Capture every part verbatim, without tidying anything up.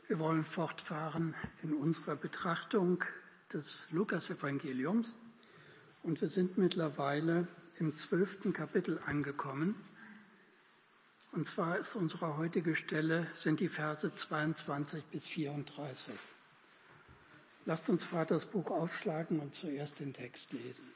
Wir wollen fortfahren in unserer Betrachtung des Lukas-Evangeliums und wir sind mittlerweile im zwölften Kapitel angekommen. Und zwar ist unsere heutige Stelle, sind die Verse zweiundzwanzig bis vierunddreißig. Lasst uns Vater das Buch aufschlagen und zuerst den Text lesen.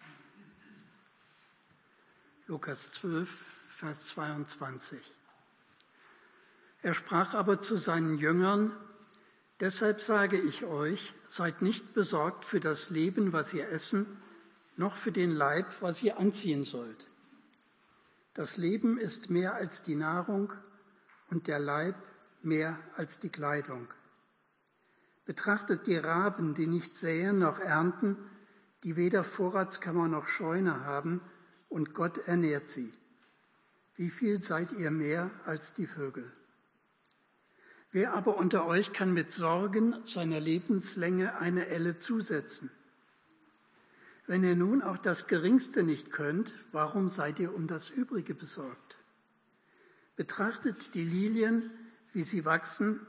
Lukas zwölf, Vers zweiundzwanzig. Er sprach aber zu seinen Jüngern: Deshalb sage ich euch, seid nicht besorgt für das Leben, was ihr essen, noch für den Leib, was ihr anziehen sollt. Das Leben ist mehr als die Nahrung und der Leib mehr als die Kleidung. Betrachtet die Raben, die nicht säen noch ernten, die weder Vorratskammer noch Scheune haben, und Gott ernährt sie. Wie viel seid ihr mehr als die Vögel? Wer aber unter euch kann mit Sorgen seiner Lebenslänge eine Elle zusetzen? Wenn ihr nun auch das Geringste nicht könnt, warum seid ihr um das Übrige besorgt? Betrachtet die Lilien, wie sie wachsen.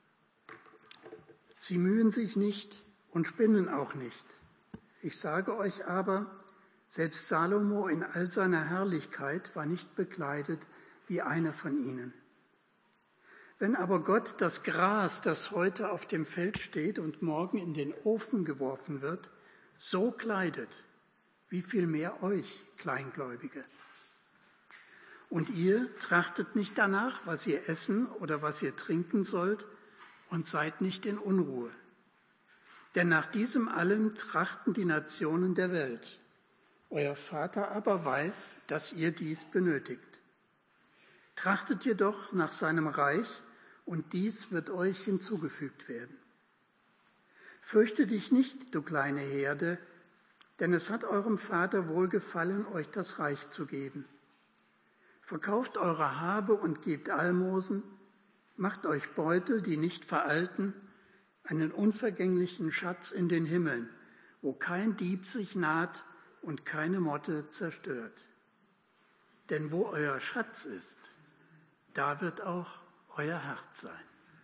Sie mühen sich nicht und spinnen auch nicht. Ich sage euch aber, selbst Salomo in all seiner Herrlichkeit war nicht bekleidet wie einer von ihnen. Wenn aber Gott das Gras, das heute auf dem Feld steht und morgen in den Ofen geworfen wird, so kleidet, wie viel mehr euch, Kleingläubige. Und ihr trachtet nicht danach, was ihr essen oder was ihr trinken sollt, und seid nicht in Unruhe. Denn nach diesem allem trachten die Nationen der Welt. Euer Vater aber weiß, dass ihr dies benötigt. Trachtet jedoch nach seinem Reich, und dies wird euch hinzugefügt werden. Fürchte dich nicht, du kleine Herde, denn es hat eurem Vater wohlgefallen, euch das Reich zu geben. Verkauft eure Habe und gebt Almosen, macht euch Beutel, die nicht veralten, einen unvergänglichen Schatz in den Himmeln, wo kein Dieb sich naht und keine Motte zerstört. Denn wo euer Schatz ist, da wird auch euer Herz sein.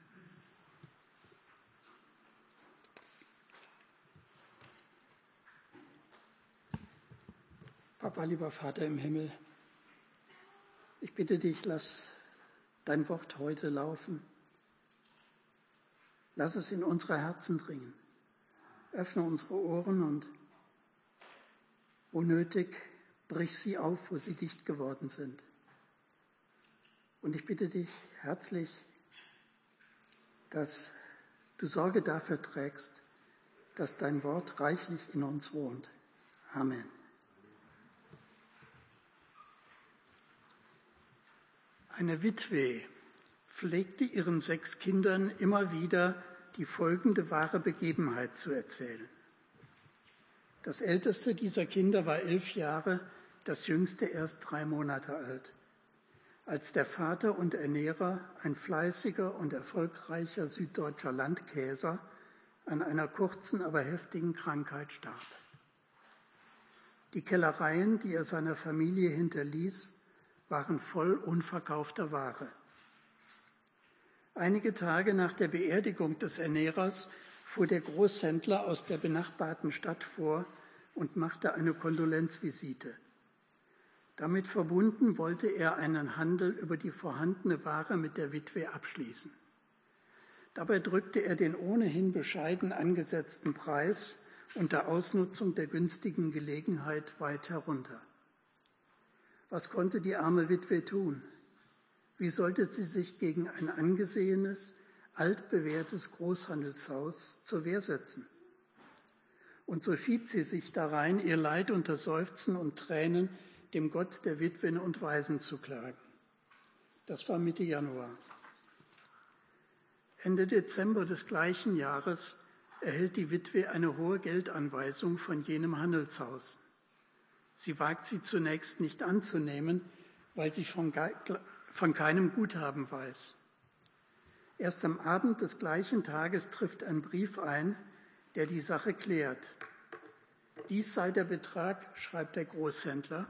Papa, lieber Vater im Himmel, ich bitte dich, lass dein Wort heute laufen. Lass es in unsere Herzen dringen. Öffne unsere Ohren und wo nötig, brich sie auf, wo sie dicht geworden sind. Und ich bitte dich herzlich, dass du Sorge dafür trägst, dass dein Wort reichlich in uns wohnt. Amen. Eine Witwe pflegte ihren sechs Kindern immer wieder die folgende wahre Begebenheit zu erzählen. Das älteste dieser Kinder war elf Jahre, das jüngste erst drei Monate alt, als der Vater und Ernährer, ein fleißiger und erfolgreicher süddeutscher Landkäser, an einer kurzen, aber heftigen Krankheit starb. Die Kellereien, die er seiner Familie hinterließ, waren voll unverkaufter Ware. Einige Tage nach der Beerdigung des Ernährers fuhr der Großhändler aus der benachbarten Stadt vor und machte eine Kondolenzvisite. Damit verbunden wollte er einen Handel über die vorhandene Ware mit der Witwe abschließen. Dabei drückte er den ohnehin bescheiden angesetzten Preis unter Ausnutzung der günstigen Gelegenheit weit herunter. Was konnte die arme Witwe tun? Wie sollte sie sich gegen ein angesehenes, altbewährtes Großhandelshaus zur Wehr setzen? Und so schied sie sich darein, ihr Leid unter Seufzen und Tränen dem Gott der Witwen und Waisen zu klagen. Das war Mitte Januar. Ende Dezember des gleichen Jahres erhält die Witwe eine hohe Geldanweisung von jenem Handelshaus. Sie wagt sie zunächst nicht anzunehmen, weil sie von, von keinem Guthaben weiß. Erst am Abend des gleichen Tages trifft ein Brief ein, der die Sache klärt. Dies sei der Betrag, schreibt der Großhändler,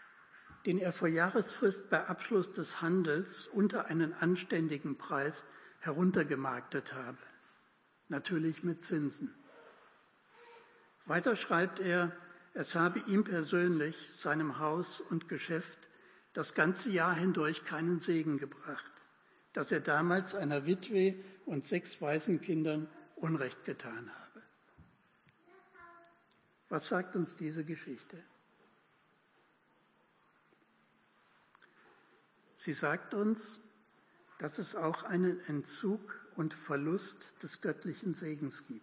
den er vor Jahresfrist bei Abschluss des Handels unter einen anständigen Preis heruntergemarktet habe, natürlich mit Zinsen. Weiter schreibt er, es habe ihm persönlich, seinem Haus und Geschäft das ganze Jahr hindurch keinen Segen gebracht, dass er damals einer Witwe und sechs Waisenkindern Unrecht getan habe. Was sagt uns diese Geschichte? Sie sagt uns, dass es auch einen Entzug und Verlust des göttlichen Segens gibt.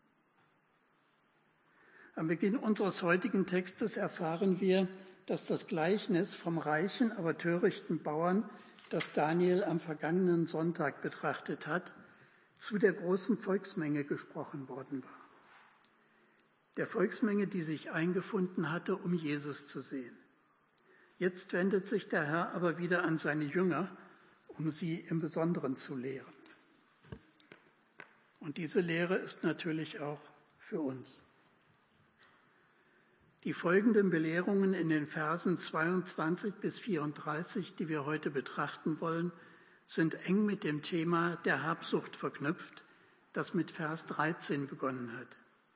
Am Beginn unseres heutigen Textes erfahren wir, dass das Gleichnis vom reichen, aber törichten Bauern, das Daniel am vergangenen Sonntag betrachtet hat, zu der großen Volksmenge gesprochen worden war. Der Volksmenge, die sich eingefunden hatte, um Jesus zu sehen. Jetzt wendet sich der Herr aber wieder an seine Jünger, um sie im Besonderen zu lehren. Und diese Lehre ist natürlich auch für uns. Die folgenden Belehrungen in den Versen zweiundzwanzig bis vierunddreißig, die wir heute betrachten wollen, sind eng mit dem Thema der Habsucht verknüpft, das mit Vers dreizehn begonnen hat.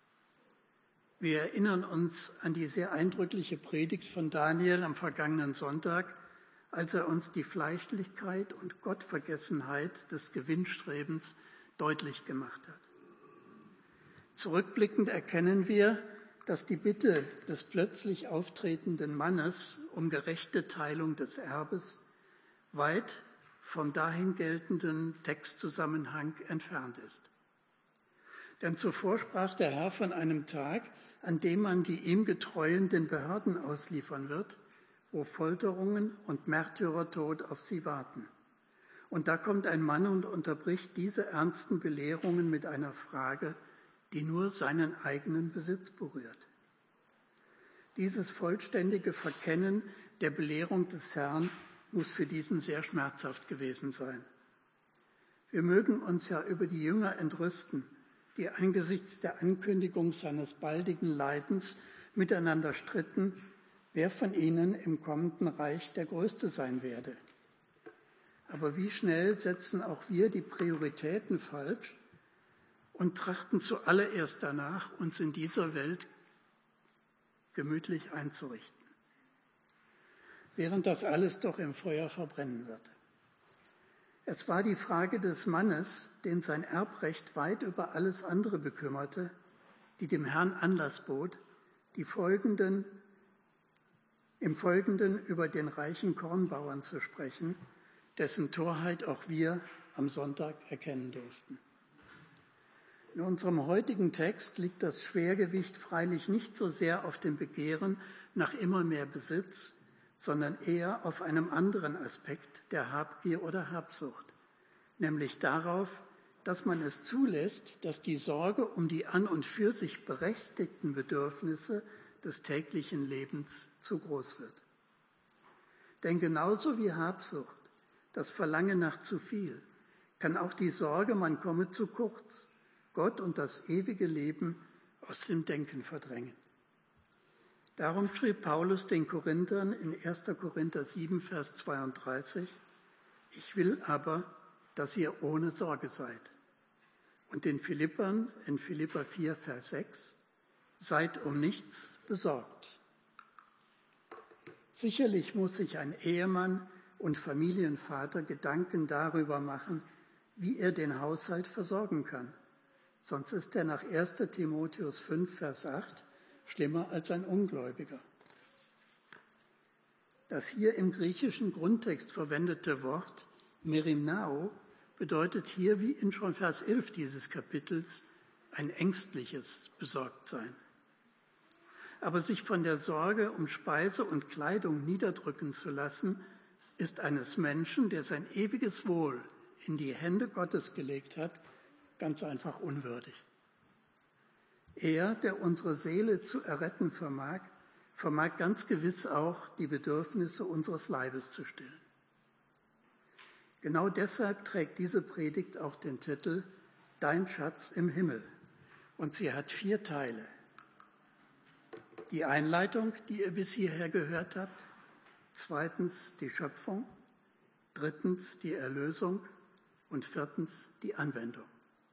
Wir erinnern uns an die sehr eindrückliche Predigt von Daniel am vergangenen Sonntag, als er uns die Fleischlichkeit und Gottvergessenheit des Gewinnstrebens deutlich gemacht hat. Zurückblickend erkennen wir, dass die Bitte des plötzlich auftretenden Mannes um gerechte Teilung des Erbes weit vom dahin geltenden Textzusammenhang entfernt ist. Denn zuvor sprach der Herr von einem Tag, an dem man die ihm Getreuen den Behörden ausliefern wird, wo Folterungen und Märtyrertod auf sie warten. Und da kommt ein Mann und unterbricht diese ernsten Belehrungen mit einer Frage, die nur seinen eigenen Besitz berührt. Dieses vollständige Verkennen der Belehrung des Herrn muss für diesen sehr schmerzhaft gewesen sein. Wir mögen uns ja über die Jünger entrüsten, die angesichts der Ankündigung seines baldigen Leidens miteinander stritten, wer von ihnen im kommenden Reich der Größte sein werde. Aber wie schnell setzen auch wir die Prioritäten falsch und trachten zuallererst danach, uns in dieser Welt gemütlich einzurichten, während das alles doch im Feuer verbrennen wird. Es war die Frage des Mannes, den sein Erbrecht weit über alles andere bekümmerte, die dem Herrn Anlass bot, die folgenden, im Folgenden über den reichen Kornbauern zu sprechen, dessen Torheit auch wir am Sonntag erkennen durften. In unserem heutigen Text liegt das Schwergewicht freilich nicht so sehr auf dem Begehren nach immer mehr Besitz, sondern eher auf einem anderen Aspekt der Habgier oder Habsucht, nämlich darauf, dass man es zulässt, dass die Sorge um die an und für sich berechtigten Bedürfnisse des täglichen Lebens zu groß wird. Denn genauso wie Habsucht, das Verlangen nach zu viel, kann auch die Sorge, man komme zu kurz, Gott und das ewige Leben aus dem Denken verdrängen. Darum schrieb Paulus den Korinthern in erster Korinther sieben, Vers zweiunddreißig, ich will aber, dass ihr ohne Sorge seid. Und den Philippern in Philipper vier, Vers sechs, seid um nichts besorgt. Sicherlich muss sich ein Ehemann und Familienvater Gedanken darüber machen, wie er den Haushalt versorgen kann. Sonst ist er nach erster Timotheus fünf, Vers acht schlimmer als ein Ungläubiger. Das hier im griechischen Grundtext verwendete Wort merimnao bedeutet hier, wie in schon Vers elf dieses Kapitels, ein ängstliches Besorgtsein. Aber sich von der Sorge um Speise und Kleidung niederdrücken zu lassen, ist eines Menschen, der sein ewiges Wohl in die Hände Gottes gelegt hat, ganz einfach unwürdig. Er, der unsere Seele zu erretten vermag, vermag ganz gewiss auch, die Bedürfnisse unseres Leibes zu stillen. Genau deshalb trägt diese Predigt auch den Titel Dein Schatz im Himmel. Und sie hat vier Teile. Die Einleitung, die ihr bis hierher gehört habt. Zweitens die Schöpfung. Drittens die Erlösung. Und viertens die Anwendung.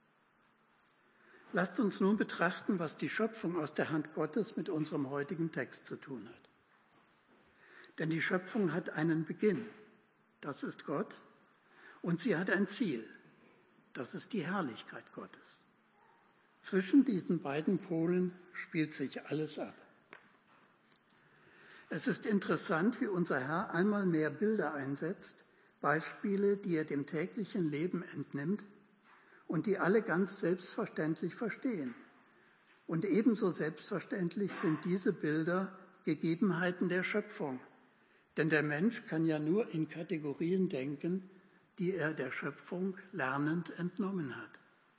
Lasst uns nun betrachten, was die Schöpfung aus der Hand Gottes mit unserem heutigen Text zu tun hat. Denn die Schöpfung hat einen Beginn, das ist Gott, und sie hat ein Ziel, das ist die Herrlichkeit Gottes. Zwischen diesen beiden Polen spielt sich alles ab. Es ist interessant, wie unser Herr einmal mehr Bilder einsetzt, Beispiele, die er dem täglichen Leben entnimmt und die alle ganz selbstverständlich verstehen. Und ebenso selbstverständlich sind diese Bilder Gegebenheiten der Schöpfung. Denn der Mensch kann ja nur in Kategorien denken, die er der Schöpfung lernend entnommen hat.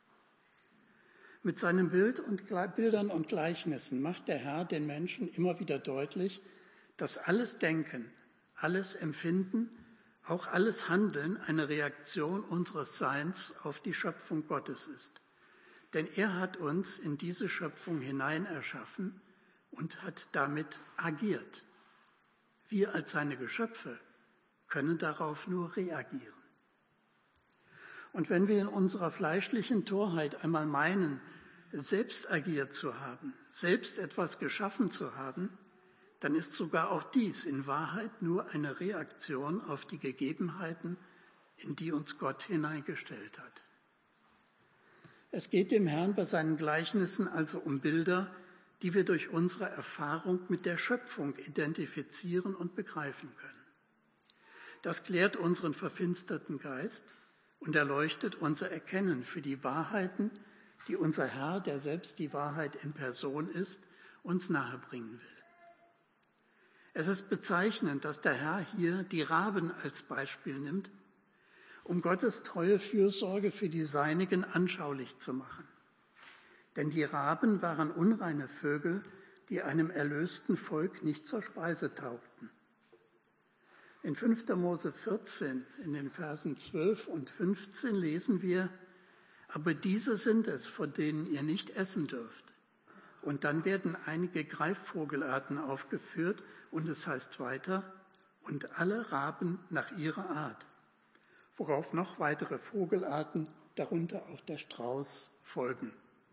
Mit seinen Bild und Bildern und Gleichnissen macht der Herr den Menschen immer wieder deutlich, dass alles Denken, alles Empfinden, auch alles Handeln eine Reaktion unseres Seins auf die Schöpfung Gottes ist. Denn er hat uns in diese Schöpfung hinein erschaffen und hat damit agiert. Wir als seine Geschöpfe können darauf nur reagieren. Und wenn wir in unserer fleischlichen Torheit einmal meinen, selbst agiert zu haben, selbst etwas geschaffen zu haben, dann ist sogar auch dies in Wahrheit nur eine Reaktion auf die Gegebenheiten, in die uns Gott hineingestellt hat. Es geht dem Herrn bei seinen Gleichnissen also um Bilder, die wir durch unsere Erfahrung mit der Schöpfung identifizieren und begreifen können. Das klärt unseren verfinsterten Geist und erleuchtet unser Erkennen für die Wahrheiten, die unser Herr, der selbst die Wahrheit in Person ist, uns nahebringen will. Es ist bezeichnend, dass der Herr hier die Raben als Beispiel nimmt, um Gottes treue Fürsorge für die Seinigen anschaulich zu machen. Denn die Raben waren unreine Vögel, die einem erlösten Volk nicht zur Speise taugten. In fünfter Mose vierzehn, in den Versen zwölf und fünfzehn lesen wir, aber diese sind es, von denen ihr nicht essen dürft. Und dann werden einige Greifvogelarten aufgeführt und es heißt weiter, und alle Raben nach ihrer Art, worauf noch weitere Vogelarten, darunter auch der Strauß, folgen.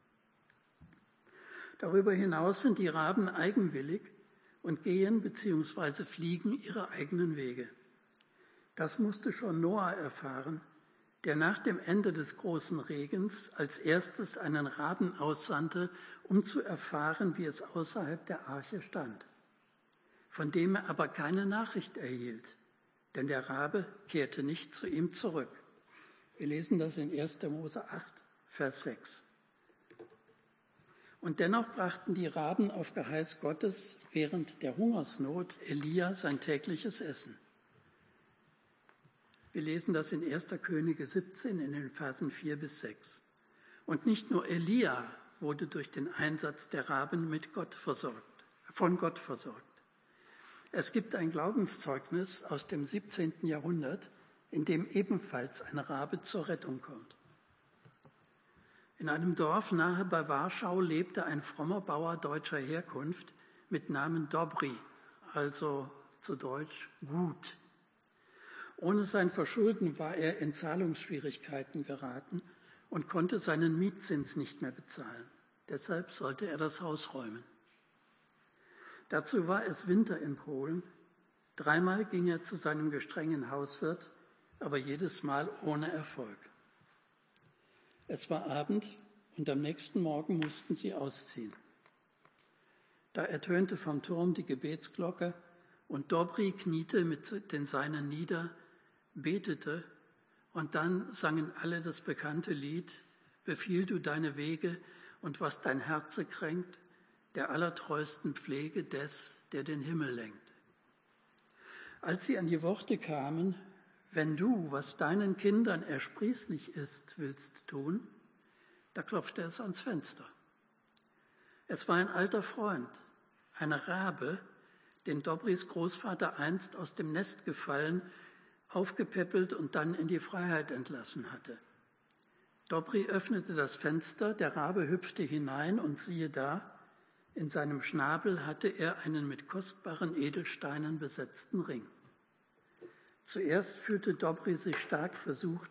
Darüber hinaus sind die Raben eigenwillig und gehen bzw. fliegen ihre eigenen Wege. Das musste schon Noah erfahren, der nach dem Ende des großen Regens als erstes einen Raben aussandte, um zu erfahren, wie es außerhalb der Arche stand, von dem er aber keine Nachricht erhielt, denn der Rabe kehrte nicht zu ihm zurück. Wir lesen das in erster Mose acht, Vers sechs. Und dennoch brachten die Raben auf Geheiß Gottes während der Hungersnot Elia sein tägliches Essen. Wir lesen das in erster Könige siebzehn in den Versen vier bis sechs. Und nicht nur Elia wurde durch den Einsatz der Raben mit Gott versorgt, von Gott versorgt. Es gibt ein Glaubenszeugnis aus dem siebzehnten Jahrhundert, in dem ebenfalls ein Rabe zur Rettung kommt. In einem Dorf nahe bei Warschau lebte ein frommer Bauer deutscher Herkunft mit Namen Dobry, also zu Deutsch gut. Ohne sein Verschulden war er in Zahlungsschwierigkeiten geraten und konnte seinen Mietzins nicht mehr bezahlen. Deshalb sollte er das Haus räumen. Dazu war es Winter in Polen. Dreimal ging er zu seinem gestrengen Hauswirt, aber jedes Mal ohne Erfolg. Es war Abend und am nächsten Morgen mussten sie ausziehen. Da ertönte vom Turm die Gebetsglocke und Dobry kniete mit den Seinen nieder, betete und dann sangen alle das bekannte Lied, Befiehl du deine Wege und was dein Herze kränkt, der allertreusten Pflege des, der den Himmel lenkt. Als sie an die Worte kamen, wenn du, was deinen Kindern ersprießlich ist, willst tun, da klopfte es ans Fenster. Es war ein alter Freund, ein Rabe, den Dobrys Großvater einst aus dem Nest gefallen, aufgepäppelt und dann in die Freiheit entlassen hatte. Dobry öffnete das Fenster, der Rabe hüpfte hinein und siehe da, in seinem Schnabel hatte er einen mit kostbaren Edelsteinen besetzten Ring. Zuerst fühlte Dobry sich stark versucht,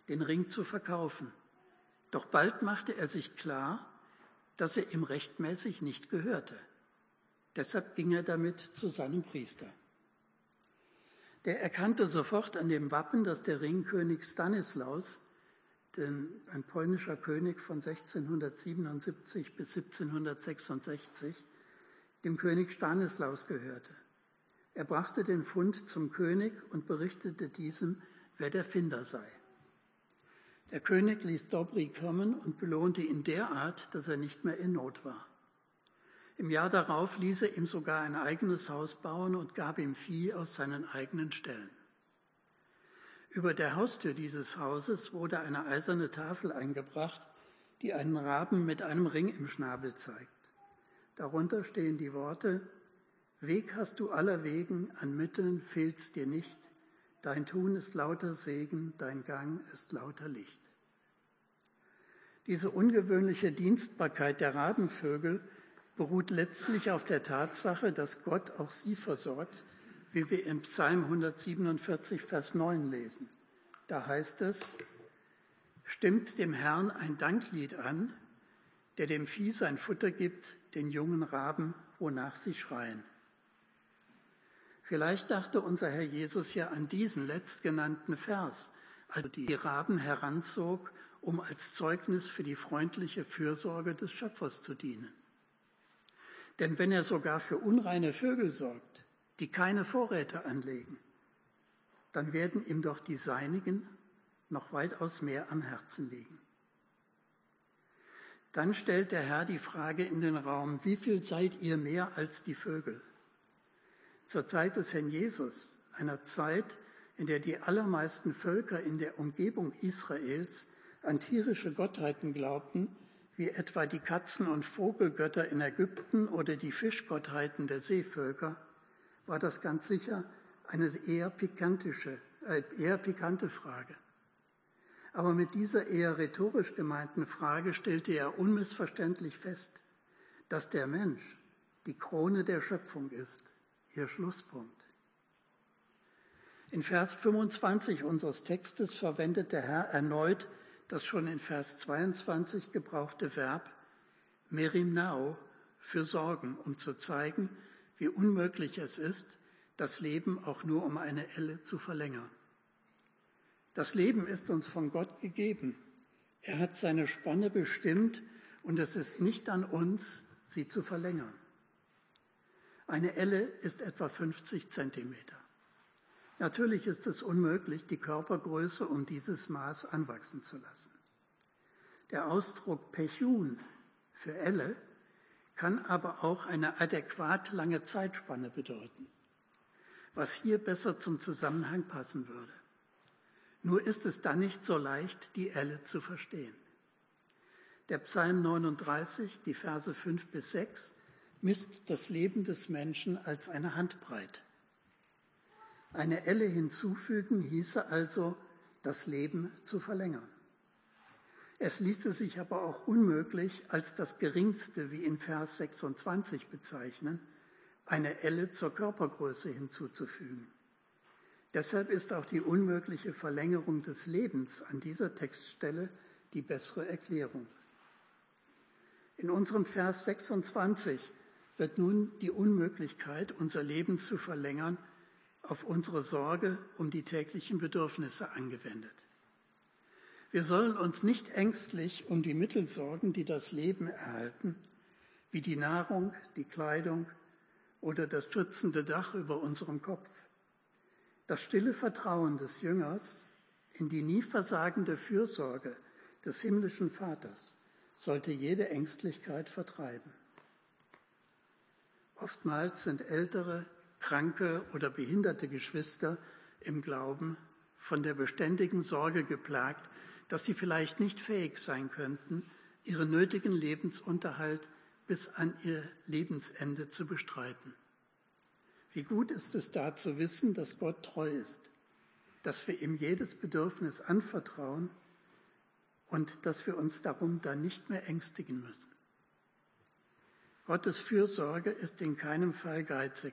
den Ring zu verkaufen. Doch bald machte er sich klar, dass er ihm rechtmäßig nicht gehörte. Deshalb ging er damit zu seinem Priester. Der erkannte sofort an dem Wappen, dass der Ring König Stanislaus, ein polnischer König von sechzehnhundertsiebenundsiebzig bis siebzehnhundertsechsundsechzig, dem König Stanislaus gehörte. Er brachte den Fund zum König und berichtete diesem, wer der Finder sei. Der König ließ Dobry kommen und belohnte ihn derart, dass er nicht mehr in Not war. Im Jahr darauf ließ er ihm sogar ein eigenes Haus bauen und gab ihm Vieh aus seinen eigenen Ställen. Über der Haustür dieses Hauses wurde eine eiserne Tafel eingebracht, die einen Raben mit einem Ring im Schnabel zeigt. Darunter stehen die Worte: Weg hast du aller Wegen, an Mitteln fehlt's dir nicht. Dein Tun ist lauter Segen, dein Gang ist lauter Licht. Diese ungewöhnliche Dienstbarkeit der Rabenvögel beruht letztlich auf der Tatsache, dass Gott auch sie versorgt, wie wir im Psalm hundertsiebenundvierzig, Vers neun lesen. Da heißt es: Stimmt dem Herrn ein Danklied an, der dem Vieh sein Futter gibt, den jungen Raben, wonach sie schreien. Vielleicht dachte unser Herr Jesus ja an diesen letztgenannten Vers, als er die Raben heranzog, um als Zeugnis für die freundliche Fürsorge des Schöpfers zu dienen. Denn wenn er sogar für unreine Vögel sorgt, die keine Vorräte anlegen, dann werden ihm doch die Seinigen noch weitaus mehr am Herzen liegen. Dann stellt der Herr die Frage in den Raum: Wie viel seid ihr mehr als die Vögel? Zur Zeit des Herrn Jesus, einer Zeit, in der die allermeisten Völker in der Umgebung Israels an tierische Gottheiten glaubten, wie etwa die Katzen- und Vogelgötter in Ägypten oder die Fischgottheiten der Seevölker, war das ganz sicher eine eher pikantische, äh, eher pikante Frage. Aber mit dieser eher rhetorisch gemeinten Frage stellte er unmissverständlich fest, dass der Mensch die Krone der Schöpfung ist, ihr Schlusspunkt. In Vers fünfundzwanzig unseres Textes verwendet der Herr erneut das schon in Vers zweiundzwanzig gebrauchte Verb merimnao für sorgen, um zu zeigen, wie unmöglich es ist, das Leben auch nur um eine Elle zu verlängern. Das Leben ist uns von Gott gegeben. Er hat seine Spanne bestimmt und es ist nicht an uns, sie zu verlängern. Eine Elle ist etwa fünfzig Zentimeter. Natürlich ist es unmöglich, die Körpergröße um dieses Maß anwachsen zu lassen. Der Ausdruck Pechun für Elle kann aber auch eine adäquat lange Zeitspanne bedeuten, was hier besser zum Zusammenhang passen würde. Nur ist es dann nicht so leicht, die Elle zu verstehen. Der Psalm neununddreißig, die Verse fünf bis sechs, misst das Leben des Menschen als eine Handbreit. Eine Elle hinzufügen hieße also, das Leben zu verlängern. Es ließe sich aber auch unmöglich als das Geringste, wie in Vers sechsundzwanzig bezeichnen, eine Elle zur Körpergröße hinzuzufügen. Deshalb ist auch die unmögliche Verlängerung des Lebens an dieser Textstelle die bessere Erklärung. In unserem Vers sechsundzwanzig wird nun die Unmöglichkeit, unser Leben zu verlängern, auf unsere Sorge um die täglichen Bedürfnisse angewendet. Wir sollen uns nicht ängstlich um die Mittel sorgen, die das Leben erhalten, wie die Nahrung, die Kleidung oder das schützende Dach über unserem Kopf. Das stille Vertrauen des Jüngers in die nie versagende Fürsorge des himmlischen Vaters sollte jede Ängstlichkeit vertreiben. Oftmals sind ältere, kranke oder behinderte Geschwister im Glauben von der beständigen Sorge geplagt, dass sie vielleicht nicht fähig sein könnten, ihren nötigen Lebensunterhalt bis an ihr Lebensende zu bestreiten. Wie gut ist es da zu wissen, dass Gott treu ist, dass wir ihm jedes Bedürfnis anvertrauen und dass wir uns darum dann nicht mehr ängstigen müssen. Gottes Fürsorge ist in keinem Fall geizig.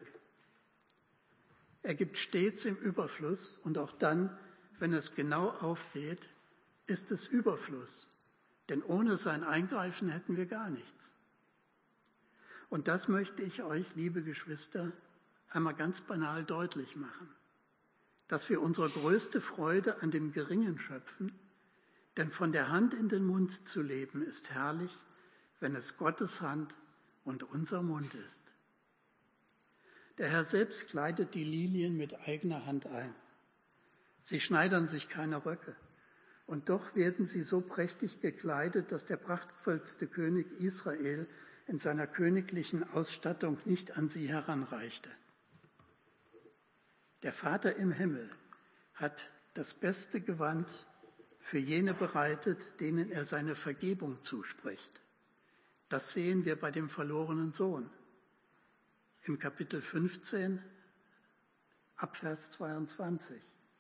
Er gibt stets im Überfluss und auch dann, wenn es genau aufgeht, ist es Überfluss, denn ohne sein Eingreifen hätten wir gar nichts. Und das möchte ich euch, liebe Geschwister, einmal ganz banal deutlich machen, dass wir unsere größte Freude an dem Geringen schöpfen, denn von der Hand in den Mund zu leben ist herrlich, wenn es Gottes Hand und unser Mund ist. Der Herr selbst kleidet die Lilien mit eigener Hand ein. Sie schneidern sich keine Röcke, und doch werden sie so prächtig gekleidet, dass der prachtvollste König Israel in seiner königlichen Ausstattung nicht an sie heranreichte. Der Vater im Himmel hat das beste Gewand für jene bereitet, denen er seine Vergebung zuspricht. Das sehen wir bei dem verlorenen Sohn im Kapitel fünfzehn, ab Vers zweiundzwanzig.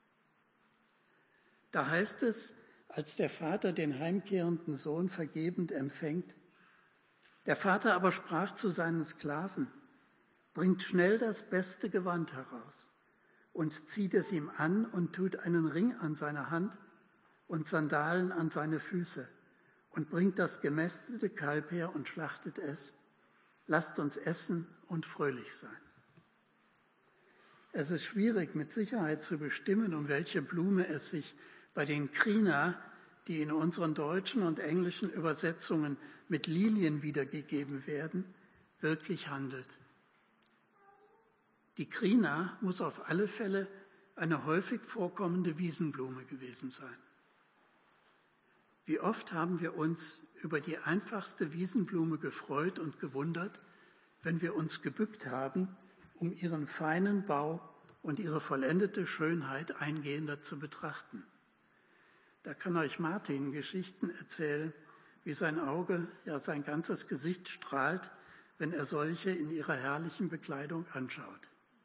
Da heißt es, als der Vater den heimkehrenden Sohn vergebend empfängt, der Vater aber sprach zu seinen Sklaven, bringt schnell das beste Gewand heraus und zieht es ihm an und tut einen Ring an seine Hand und Sandalen an seine Füße und bringt das gemästete Kalb her und schlachtet es. Lasst uns essen und fröhlich sein. Es ist schwierig mit Sicherheit zu bestimmen, um welche Blume es sich bei den Krina, die in unseren deutschen und englischen Übersetzungen mit Lilien wiedergegeben werden, wirklich handelt. Die Krina muss auf alle Fälle eine häufig vorkommende Wiesenblume gewesen sein. Wie oft haben wir uns über die einfachste Wiesenblume gefreut und gewundert, wenn wir uns gebückt haben, um ihren feinen Bau und ihre vollendete Schönheit eingehender zu betrachten. Da kann euch Martin Geschichten erzählen, wie sein Auge, ja sein ganzes Gesicht strahlt, wenn er solche in ihrer herrlichen Bekleidung anschaut.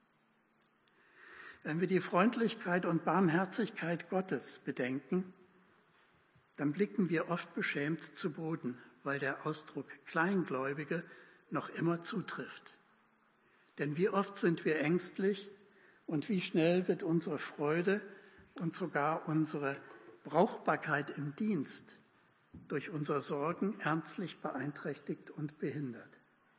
Wenn wir die Freundlichkeit und Barmherzigkeit Gottes bedenken, dann blicken wir oft beschämt zu Boden, weil der Ausdruck Kleingläubige noch immer zutrifft. Denn wie oft sind wir ängstlich und wie schnell wird unsere Freude und sogar unsere Brauchbarkeit im Dienst durch unsere Sorgen ernstlich beeinträchtigt und behindert.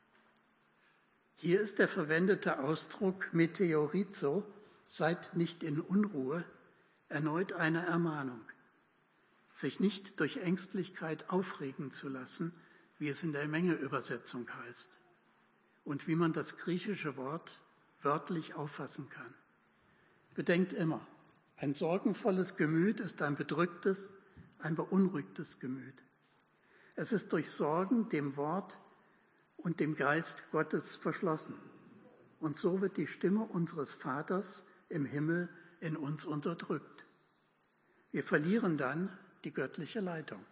Hier ist der verwendete Ausdruck Meteorizo, seid nicht in Unruhe, erneut eine Ermahnung, sich nicht durch Ängstlichkeit aufregen zu lassen, wie es in der Mengeübersetzung heißt und wie man das griechische Wort wörtlich auffassen kann. Bedenkt immer, ein sorgenvolles Gemüt ist ein bedrücktes, ein beunruhigtes Gemüt. Es ist durch Sorgen dem Wort und dem Geist Gottes verschlossen. Und so wird die Stimme unseres Vaters im Himmel in uns unterdrückt. Wir verlieren dann die göttliche Leitung.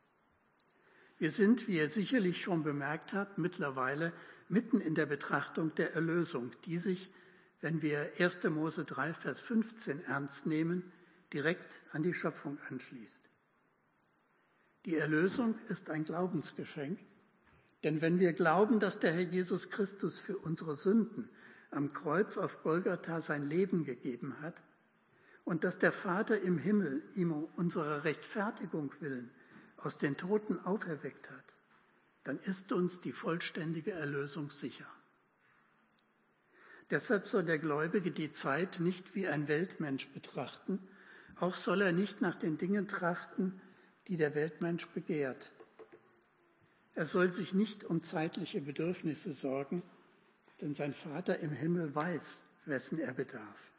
Wir sind, wie ihr sicherlich schon bemerkt habt, mittlerweile mitten in der Betrachtung der Erlösung, die sich, wenn wir erster Mose drei, Vers fünfzehn ernst nehmen, direkt an die Schöpfung anschließt. Die Erlösung ist ein Glaubensgeschenk, denn wenn wir glauben, dass der Herr Jesus Christus für unsere Sünden am Kreuz auf Golgatha sein Leben gegeben hat und dass der Vater im Himmel ihm um unserer Rechtfertigung willen aus den Toten auferweckt hat, dann ist uns die vollständige Erlösung sicher. Deshalb soll der Gläubige die Zeit nicht wie ein Weltmensch betrachten, auch soll er nicht nach den Dingen trachten, die der Weltmensch begehrt. Er soll sich nicht um zeitliche Bedürfnisse sorgen, denn sein Vater im Himmel weiß, wessen er bedarf.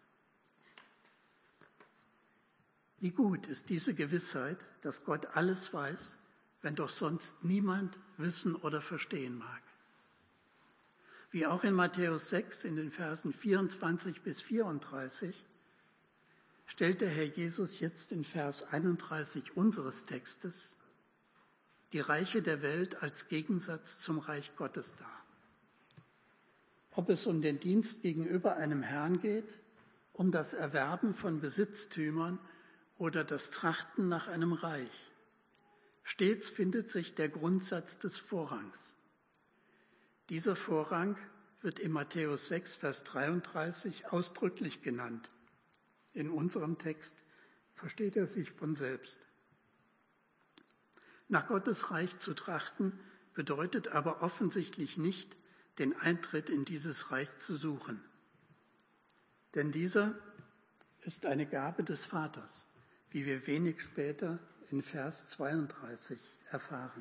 Wie gut ist diese Gewissheit, dass Gott alles weiß, wenn doch sonst niemand wissen oder verstehen mag. Wie auch in Matthäus sechs in den Versen vierundzwanzig bis vierunddreißig stellt der Herr Jesus jetzt in Vers einunddreißig unseres Textes die Reiche der Welt als Gegensatz zum Reich Gottes dar. Ob es um den Dienst gegenüber einem Herrn geht, um das Erwerben von Besitztümern oder das Trachten nach einem Reich, stets findet sich der Grundsatz des Vorrangs. Dieser Vorrang wird in Matthäus sechs, Vers dreiunddreißig ausdrücklich genannt. In unserem Text versteht er sich von selbst. Nach Gottes Reich zu trachten, bedeutet aber offensichtlich nicht, den Eintritt in dieses Reich zu suchen. Denn dieser ist eine Gabe des Vaters, wie wir wenig später in Vers zweiunddreißig erfahren.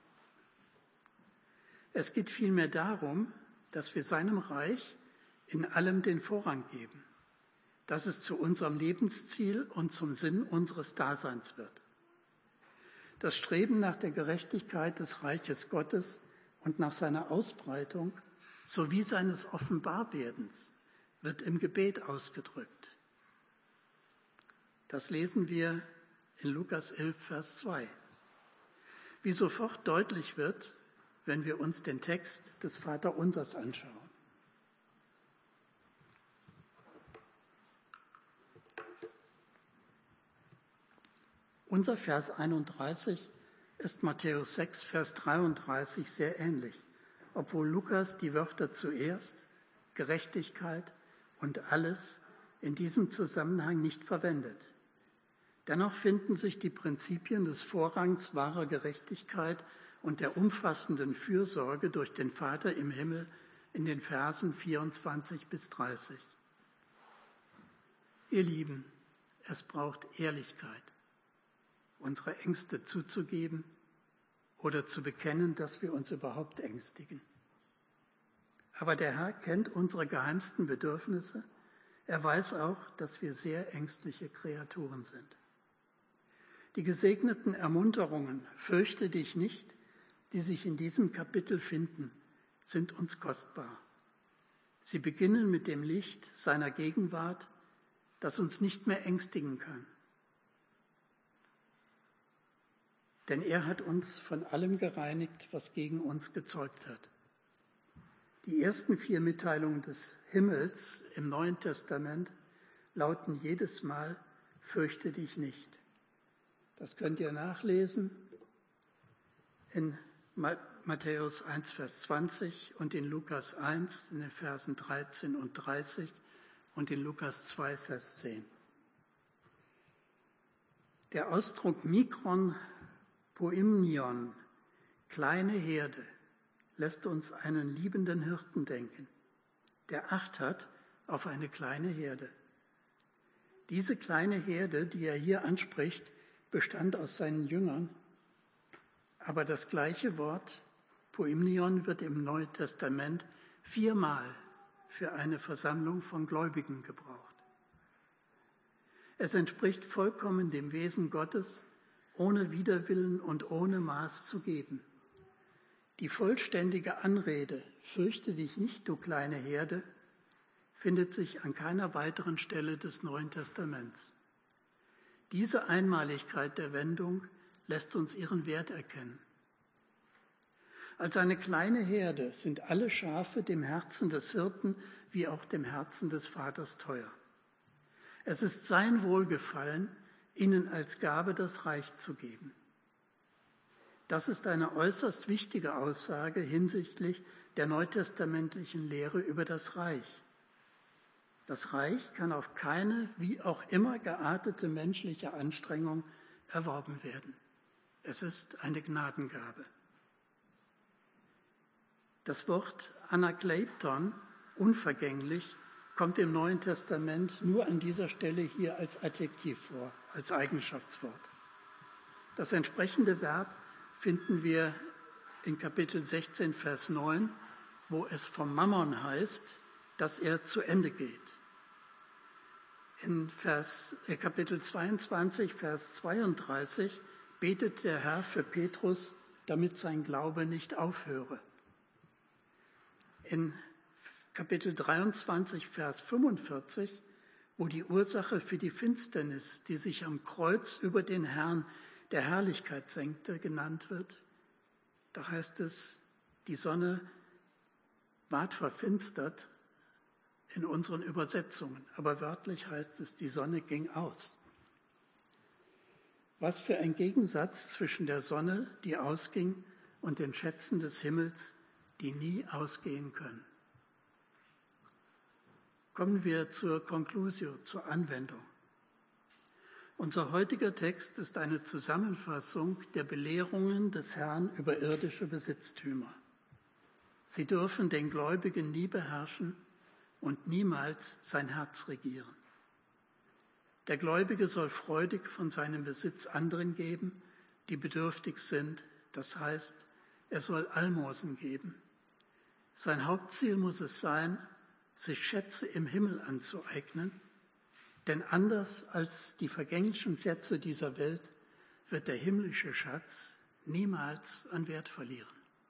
Es geht vielmehr darum, dass wir seinem Reich in allem den Vorrang geben, dass es zu unserem Lebensziel und zum Sinn unseres Daseins wird. Das Streben nach der Gerechtigkeit des Reiches Gottes und nach seiner Ausbreitung sowie seines Offenbarwerdens wird im Gebet ausgedrückt. Das lesen wir in Lukas elf, Vers zwei. Wie sofort deutlich wird, wenn wir uns den Text des Vaterunsers anschauen. Unser Vers einunddreißig ist Matthäus sechs, Vers dreiunddreißig sehr ähnlich, obwohl Lukas die Wörter zuerst, Gerechtigkeit und alles in diesem Zusammenhang nicht verwendet. Dennoch finden sich die Prinzipien des Vorrangs wahrer Gerechtigkeit und der umfassenden Fürsorge durch den Vater im Himmel in den Versen vierundzwanzig bis dreißig. Ihr Lieben, es braucht Ehrlichkeit, unsere Ängste zuzugeben oder zu bekennen, dass wir uns überhaupt ängstigen. Aber der Herr kennt unsere geheimsten Bedürfnisse. Er weiß auch, dass wir sehr ängstliche Kreaturen sind. Die gesegneten Ermunterungen, fürchte dich nicht, die sich in diesem Kapitel finden, sind uns kostbar. Sie beginnen mit dem Licht seiner Gegenwart, das uns nicht mehr ängstigen kann. Denn er hat uns von allem gereinigt, was gegen uns gezeugt hat. Die ersten vier Mitteilungen des Himmels im Neuen Testament lauten jedes Mal, fürchte dich nicht. Das könnt ihr nachlesen in Matthäus eins, Vers zwanzig und in Lukas eins in den Versen dreizehn und dreißig und in Lukas zwei, Vers zehn. Der Ausdruck Mikron Poimnion, kleine Herde, lässt uns einen liebenden Hirten denken, der Acht hat auf eine kleine Herde. Diese kleine Herde, die er hier anspricht, bestand aus seinen Jüngern, aber das gleiche Wort Poimnion wird im Neuen Testament viermal für eine Versammlung von Gläubigen gebraucht. Es entspricht vollkommen dem Wesen Gottes, ohne Widerwillen und ohne Maß zu geben. Die vollständige Anrede, fürchte dich nicht, du kleine Herde, findet sich an keiner weiteren Stelle des Neuen Testaments. Diese Einmaligkeit der Wendung lässt uns ihren Wert erkennen. Als eine kleine Herde sind alle Schafe dem Herzen des Hirten wie auch dem Herzen des Vaters teuer. Es ist sein Wohlgefallen, ihnen als Gabe das Reich zu geben. Das ist eine äußerst wichtige Aussage hinsichtlich der neutestamentlichen Lehre über das Reich. Das Reich kann auf keine, wie auch immer geartete menschliche Anstrengung erworben werden. Es ist eine Gnadengabe. Das Wort Anakleipton, unvergänglich, kommt im Neuen Testament nur an dieser Stelle hier als Adjektiv vor, als Eigenschaftswort. Das entsprechende Verb finden wir in Kapitel sechzehn, Vers neun, wo es vom Mammon heißt, dass er zu Ende geht. In Vers, äh, Kapitel zweiundzwanzig, Vers zweiunddreißig betet der Herr für Petrus, damit sein Glaube nicht aufhöre. In Kapitel dreiundzwanzig, Vers fünfundvierzig, wo die Ursache für die Finsternis, die sich am Kreuz über den Herrn der Herrlichkeit senkte, genannt wird, da heißt es, die Sonne ward verfinstert in unseren Übersetzungen, aber wörtlich heißt es, die Sonne ging aus. Was für ein Gegensatz zwischen der Sonne, die ausging, und den Schätzen des Himmels, die nie ausgehen können. Kommen wir zur Conclusio, zur Anwendung. Unser heutiger Text ist eine Zusammenfassung der Belehrungen des Herrn über irdische Besitztümer. Sie dürfen den Gläubigen nie beherrschen und niemals sein Herz regieren. Der Gläubige soll freudig von seinem Besitz anderen geben, die bedürftig sind. Das heißt, er soll Almosen geben. Sein Hauptziel muss es sein, sich Schätze im Himmel anzueignen, denn anders als die vergänglichen Schätze dieser Welt wird der himmlische Schatz niemals an Wert verlieren.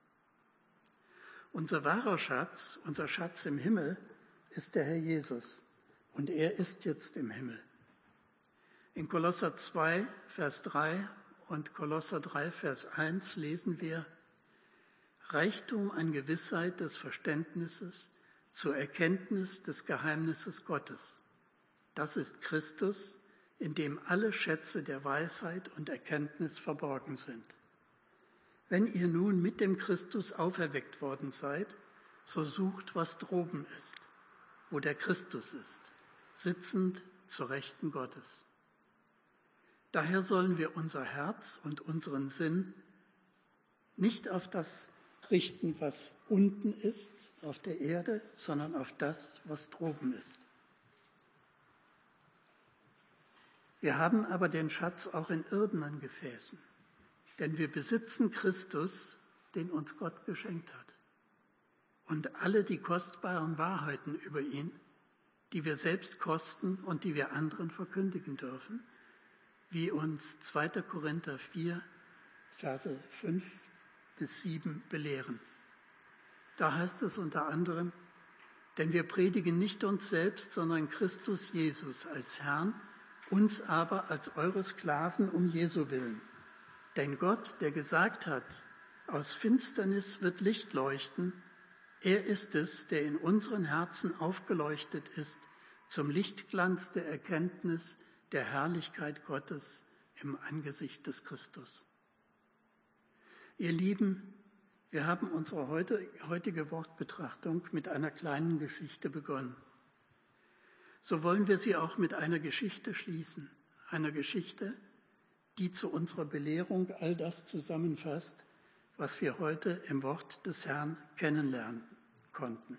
Unser wahrer Schatz, unser Schatz im Himmel, ist der Herr Jesus und er ist jetzt im Himmel. In Kolosser zwei, Vers drei und Kolosser drei, Vers eins lesen wir: Reichtum an Gewissheit des Verständnisses zur Erkenntnis des Geheimnisses Gottes. Das ist Christus, in dem alle Schätze der Weisheit und Erkenntnis verborgen sind. Wenn ihr nun mit dem Christus auferweckt worden seid, so sucht, was droben ist, wo der Christus ist, sitzend zur Rechten Gottes. Daher sollen wir unser Herz und unseren Sinn nicht auf das richten, was unten ist, auf der Erde, sondern auf das, was droben ist. Wir haben aber den Schatz auch in irdenen Gefäßen, denn wir besitzen Christus, den uns Gott geschenkt hat, und alle die kostbaren Wahrheiten über ihn, die wir selbst kosten und die wir anderen verkündigen dürfen, wie uns zweiter Korinther vier, Verse fünf bis sieben belehren. Da heißt es unter anderem: Denn wir predigen nicht uns selbst, sondern Christus Jesus als Herrn, uns aber als eure Sklaven um Jesu willen. Denn Gott, der gesagt hat, aus Finsternis wird Licht leuchten, er ist es, der in unseren Herzen aufgeleuchtet ist zum Lichtglanz der Erkenntnis der Herrlichkeit Gottes im Angesicht des Christus. Ihr Lieben, wir haben unsere heutige Wortbetrachtung mit einer kleinen Geschichte begonnen. So wollen wir sie auch mit einer Geschichte schließen, einer Geschichte, die zu unserer Belehrung all das zusammenfasst, was wir heute im Wort des Herrn kennenlernen konnten.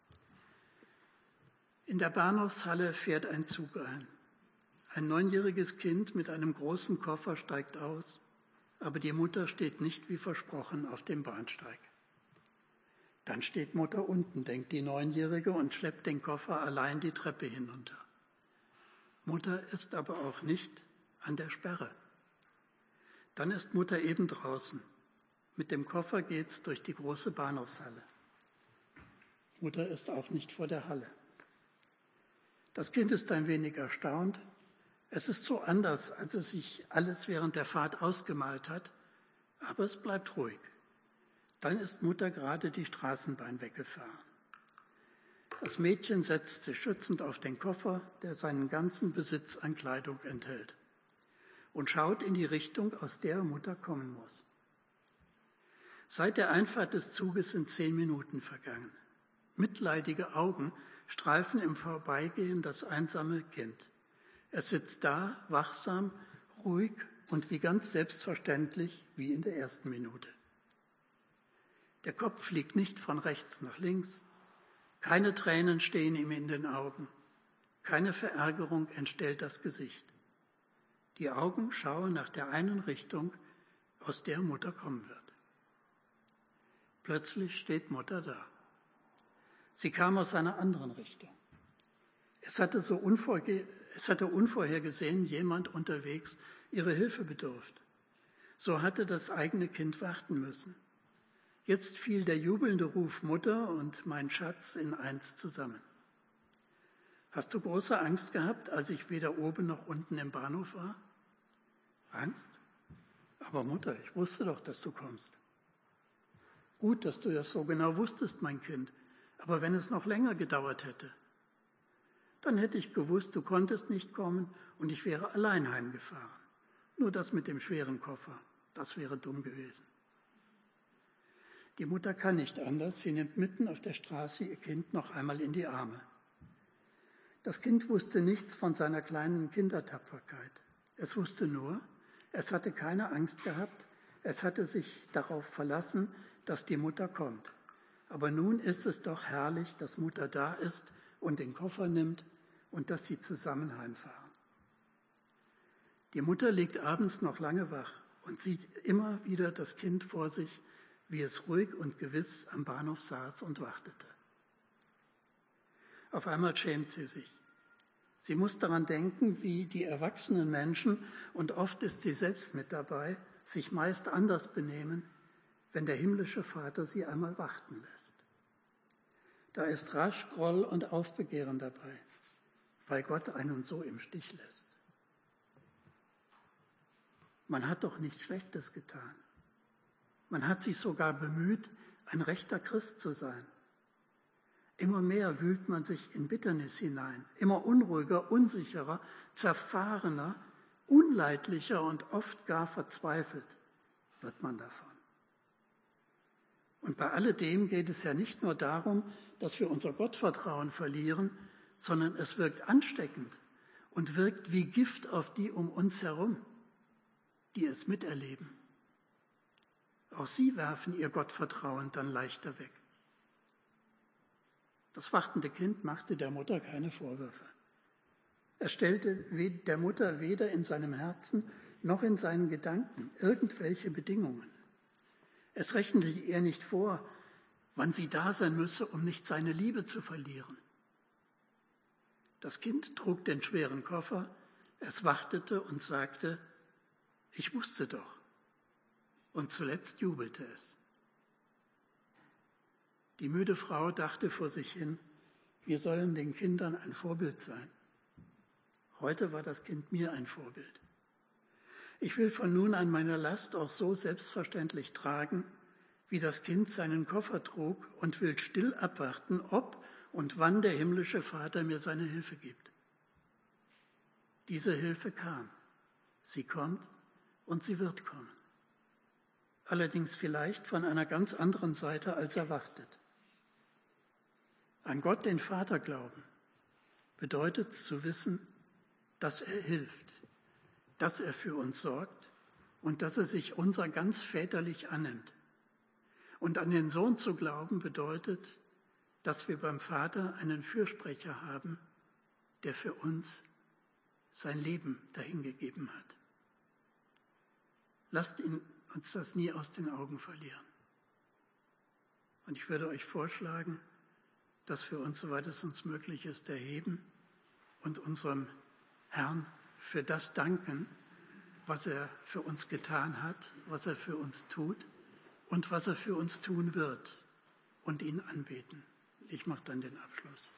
In der Bahnhofshalle fährt ein Zug ein. Ein neunjähriges Kind mit einem großen Koffer steigt aus, aber die Mutter steht nicht wie versprochen auf dem Bahnsteig. Dann steht Mutter unten, denkt die Neunjährige, und schleppt den Koffer allein die Treppe hinunter. Mutter ist aber auch nicht an der Sperre. Dann ist Mutter eben draußen. Mit dem Koffer geht's durch die große Bahnhofshalle. Mutter ist auch nicht vor der Halle. Das Kind ist ein wenig erstaunt. Es ist so anders, als es sich alles während der Fahrt ausgemalt hat, aber es bleibt ruhig. Dann ist Mutter gerade die Straßenbahn weggefahren. Das Mädchen setzt sich schützend auf den Koffer, der seinen ganzen Besitz an Kleidung enthält, und schaut in die Richtung, aus der Mutter kommen muss. Seit der Einfahrt des Zuges sind zehn Minuten vergangen. Mitleidige Augen streifen im Vorbeigehen das einsame Kind. Es sitzt da, wachsam, ruhig und wie ganz selbstverständlich wie in der ersten Minute. Der Kopf fliegt nicht von rechts nach links, keine Tränen stehen ihm in den Augen, keine Verärgerung entstellt das Gesicht. Die Augen schauen nach der einen Richtung, aus der Mutter kommen wird. Plötzlich steht Mutter da. Sie kam aus einer anderen Richtung. Es hatte, so unvorge- es hatte unvorhergesehen jemand unterwegs ihre Hilfe bedurft. So hatte das eigene Kind warten müssen. Jetzt fiel der jubelnde Ruf Mutter und mein Schatz in eins zusammen. Hast du große Angst gehabt, als ich weder oben noch unten im Bahnhof war? Angst? Aber Mutter, ich wusste doch, dass du kommst. Gut, dass du das so genau wusstest, mein Kind. Aber wenn es noch länger gedauert hätte, dann hätte ich gewusst, du konntest nicht kommen und ich wäre allein heimgefahren. Nur das mit dem schweren Koffer, das wäre dumm gewesen. Die Mutter kann nicht anders, sie nimmt mitten auf der Straße ihr Kind noch einmal in die Arme. Das Kind wusste nichts von seiner kleinen Kindertapferkeit. Es wusste nur, es hatte keine Angst gehabt, es hatte sich darauf verlassen, dass die Mutter kommt. Aber nun ist es doch herrlich, dass Mutter da ist und den Koffer nimmt und dass sie zusammen heimfahren. Die Mutter liegt abends noch lange wach und sieht immer wieder das Kind vor sich, wie es ruhig und gewiss am Bahnhof saß und wartete. Auf einmal schämt sie sich. Sie muss daran denken, wie die erwachsenen Menschen, und oft ist sie selbst mit dabei, sich meist anders benehmen, wenn der himmlische Vater sie einmal warten lässt. Da ist rasch Groll und Aufbegehren dabei, weil Gott einen so im Stich lässt. Man hat doch nichts Schlechtes getan. Man hat sich sogar bemüht, ein rechter Christ zu sein. Immer mehr wühlt man sich in Bitternis hinein, immer unruhiger, unsicherer, zerfahrener, unleidlicher und oft gar verzweifelt wird man davon. Und bei alledem geht es ja nicht nur darum, dass wir unser Gottvertrauen verlieren, sondern es wirkt ansteckend und wirkt wie Gift auf die um uns herum, die es miterleben. Auch sie werfen ihr Gottvertrauen dann leichter weg. Das wartende Kind machte der Mutter keine Vorwürfe. Er stellte der Mutter weder in seinem Herzen noch in seinen Gedanken irgendwelche Bedingungen. Es rechnete ihr nicht vor, wann sie da sein müsse, um nicht seine Liebe zu verlieren. Das Kind trug den schweren Koffer, es wartete und sagte, ich wusste doch. Und zuletzt jubelte es. Die müde Frau dachte vor sich hin, wir sollen den Kindern ein Vorbild sein. Heute war das Kind mir ein Vorbild. Ich will von nun an meine Last auch so selbstverständlich tragen, wie das Kind seinen Koffer trug und will still abwarten, ob und wann der himmlische Vater mir seine Hilfe gibt. Diese Hilfe kam. Sie kommt und sie wird kommen. Allerdings vielleicht von einer ganz anderen Seite als erwartet. An Gott, den Vater, glauben, bedeutet zu wissen, dass er hilft, dass er für uns sorgt und dass er sich unser ganz väterlich annimmt. Und an den Sohn zu glauben bedeutet, dass wir beim Vater einen Fürsprecher haben, der für uns sein Leben dahingegeben hat. Lasst ihn, uns das nie aus den Augen verlieren. Und ich würde euch vorschlagen, dass wir uns, soweit es uns möglich ist, erheben und unserem Herrn für das danken, was er für uns getan hat, was er für uns tut und was er für uns tun wird, und ihn anbeten. Ich mache dann den Abschluss.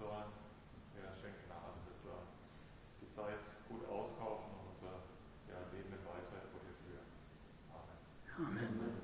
sollen. Ja, schenk Gnade, dass wir die Zeit gut auskaufen und unser ja, Leben in Weisheit vor dir führen. Amen. Amen.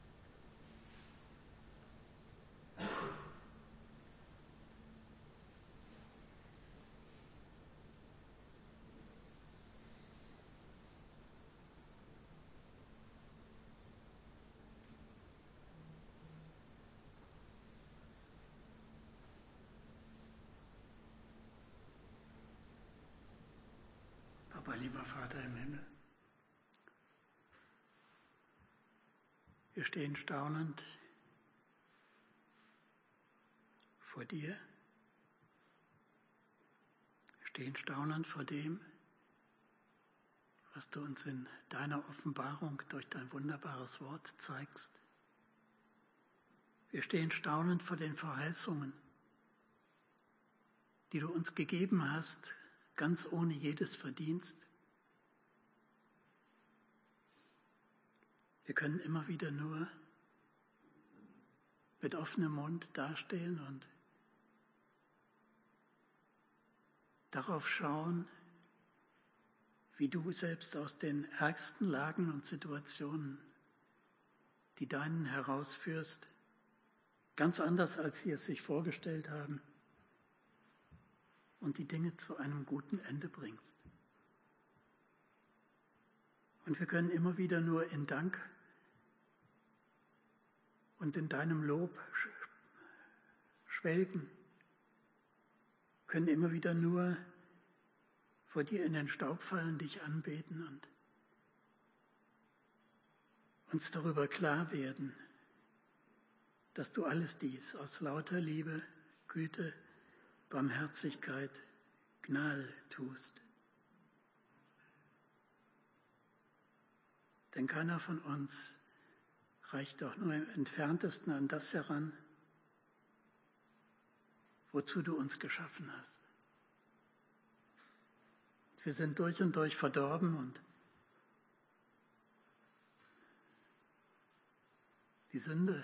Aber lieber Vater im Himmel, wir stehen staunend vor dir, wir stehen staunend vor dem, was du uns in deiner Offenbarung durch dein wunderbares Wort zeigst. Wir stehen staunend vor den Verheißungen, die du uns gegeben hast, ganz ohne jedes Verdienst. Wir können immer wieder nur mit offenem Mund dastehen und darauf schauen, wie du selbst aus den ärgsten Lagen und Situationen die Deinen herausführst, ganz anders, als sie es sich vorgestellt haben, und die Dinge zu einem guten Ende bringst. Und wir können immer wieder nur in Dank und in deinem Lob schwelgen, können immer wieder nur vor dir in den Staub fallen, dich anbeten und uns darüber klar werden, dass du alles dies aus lauter Liebe, Güte, Barmherzigkeit, Gnade tust. Denn keiner von uns reicht doch nur im Entferntesten an das heran, wozu du uns geschaffen hast. Wir sind durch und durch verdorben und die Sünde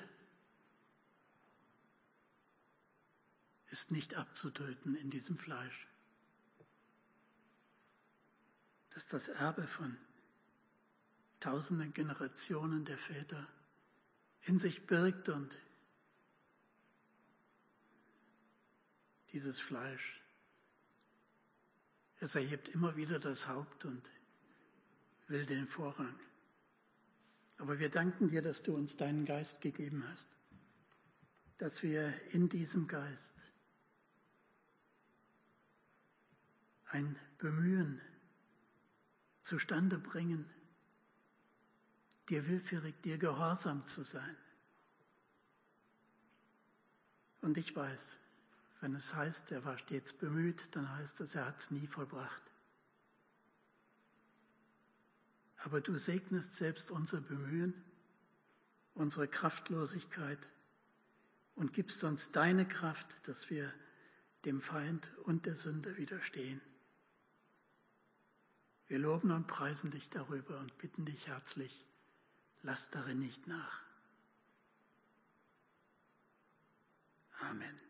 ist nicht abzutöten in diesem Fleisch. Das das Erbe von tausenden Generationen der Väter in sich birgt und dieses Fleisch, es erhebt immer wieder das Haupt und will den Vorrang. Aber wir danken dir, dass du uns deinen Geist gegeben hast, dass wir in diesem Geist ein Bemühen zustande bringen, dir willfährig, dir gehorsam zu sein. Und ich weiß, wenn es heißt, er war stets bemüht, dann heißt es, er hat es nie vollbracht. Aber du segnest selbst unser Bemühen, unsere Kraftlosigkeit und gibst uns deine Kraft, dass wir dem Feind und der Sünde widerstehen. Wir loben und preisen dich darüber und bitten dich herzlich, lass darin nicht nach. Amen.